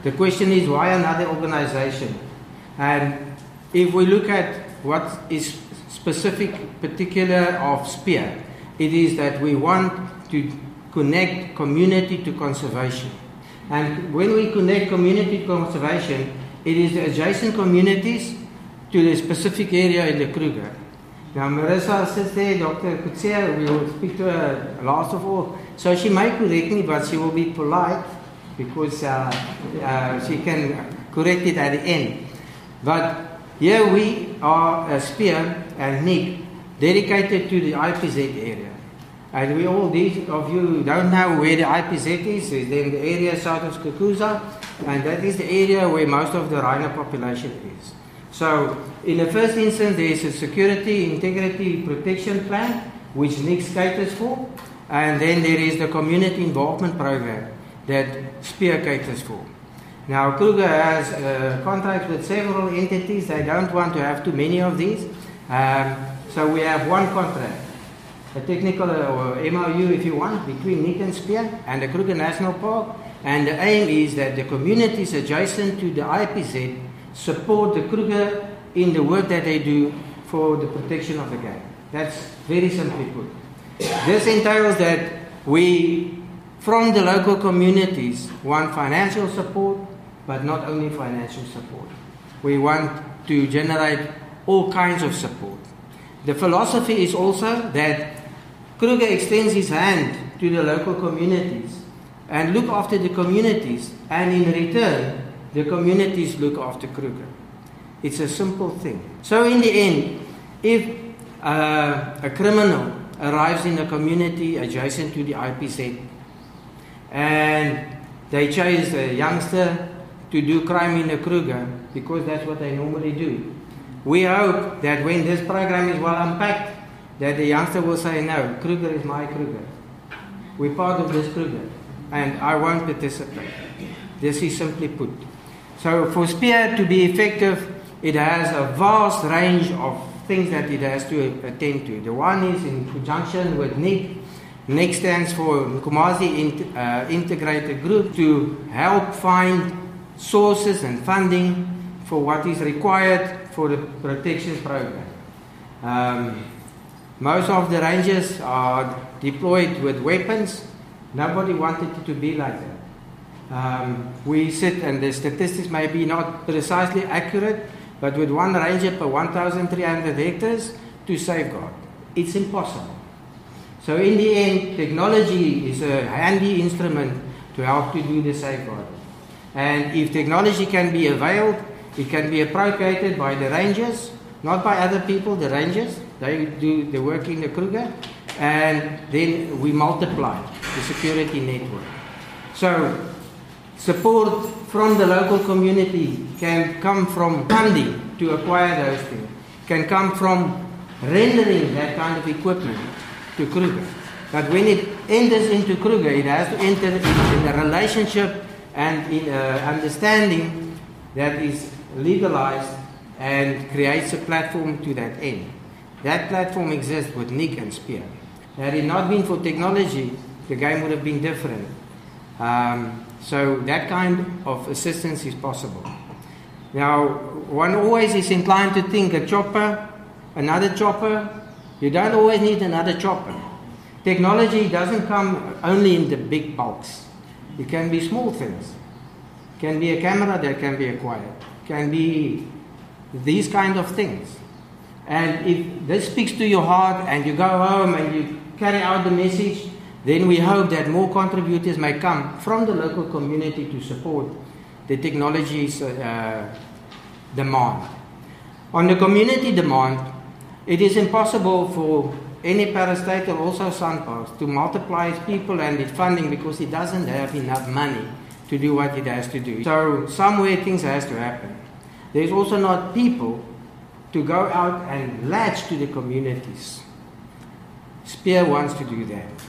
The question is, why another organization? And if we look at what is specific, particular of SPEER, it is that we want to connect community to conservation. And when we connect community to conservation, it is the adjacent communities to the specific area in the Kruger. Now Marissa sits there, Dr. Kutsia, we will speak to her last of all. So she may correct me, but she will be polite because she can correct it at the end. But here we are, SPEER and Nick, dedicated to the IPZ area. And we all, these of you who don't know where the IPZ is in the area south of Skukuza, and that is the area where most of the rhino population is. So, in the first instance, there is a security, integrity, protection plan, which Nick caters for, and then there is the community involvement program that SPEER caters for. Now, Kruger has contracts with several entities. They don't want to have too many of these. So we have one contract, a technical or MOU, if you want, between Nick and SPEER and the Kruger National Park. And the aim is that the communities adjacent to the IPZ support the Kruger in the work that they do for the protection of the game. That's very simply put. This entails that we, from the local communities, want financial support, but not only financial support. We want to generate all kinds of support. The philosophy is also that Kruger extends his hand to the local communities and look after the communities, and in return, the communities look after Kruger. It's a simple thing. So in the end, if a criminal arrives in a community adjacent to the IPZ and they chase a youngster to do crime in the Kruger, because that's what they normally do, we hope that when this program is well unpacked, that the youngster will say, no, Kruger is my Kruger. We're part of this Kruger, and I won't participate. This is simply put. So for SPEER to be effective, it has a vast range of things that it has to attend to. The one is in conjunction with NIC. NIC stands for Nkomazi Integrated Group, to help find sources and funding for what is required for the protection program. Most of the rangers are deployed with weapons. Nobody wanted it to be like that. We sit, and the statistics may be not precisely accurate, but with one ranger per 1,300 hectares to safeguard. It's impossible. So in the end, technology is a handy instrument to help to do the safeguarding. And if technology can be availed, it can be appropriated by the rangers, not by other people, the rangers. They do the work in the Kruger, and then we multiply the security network. So support from the local community can come from funding to acquire those things, can come from rendering that kind of equipment to Kruger. But when it enters into Kruger, it has to enter in a relationship and in understanding that is legalized and creates a platform to that end. That platform exists with NIC and SPEER. Had it not been for technology, the game would have been different. So that kind of assistance is possible. Now, one always is inclined to think a chopper, another chopper. You don't always need another chopper. Technology doesn't come only in the big bulks. It can be small things. It can be a camera that can be acquired. It can be these kind of things. And if this speaks to your heart and you go home and you carry out the message, then we hope that more contributors may come from the local community to support the technology's demand. On the community demand, it is impossible for any parastate or also SANParks to multiply its people and its funding, because it doesn't have enough money to do what it has to do. So somewhere things has to happen. There's also not people to go out and latch to the communities. SPEER wants to do that.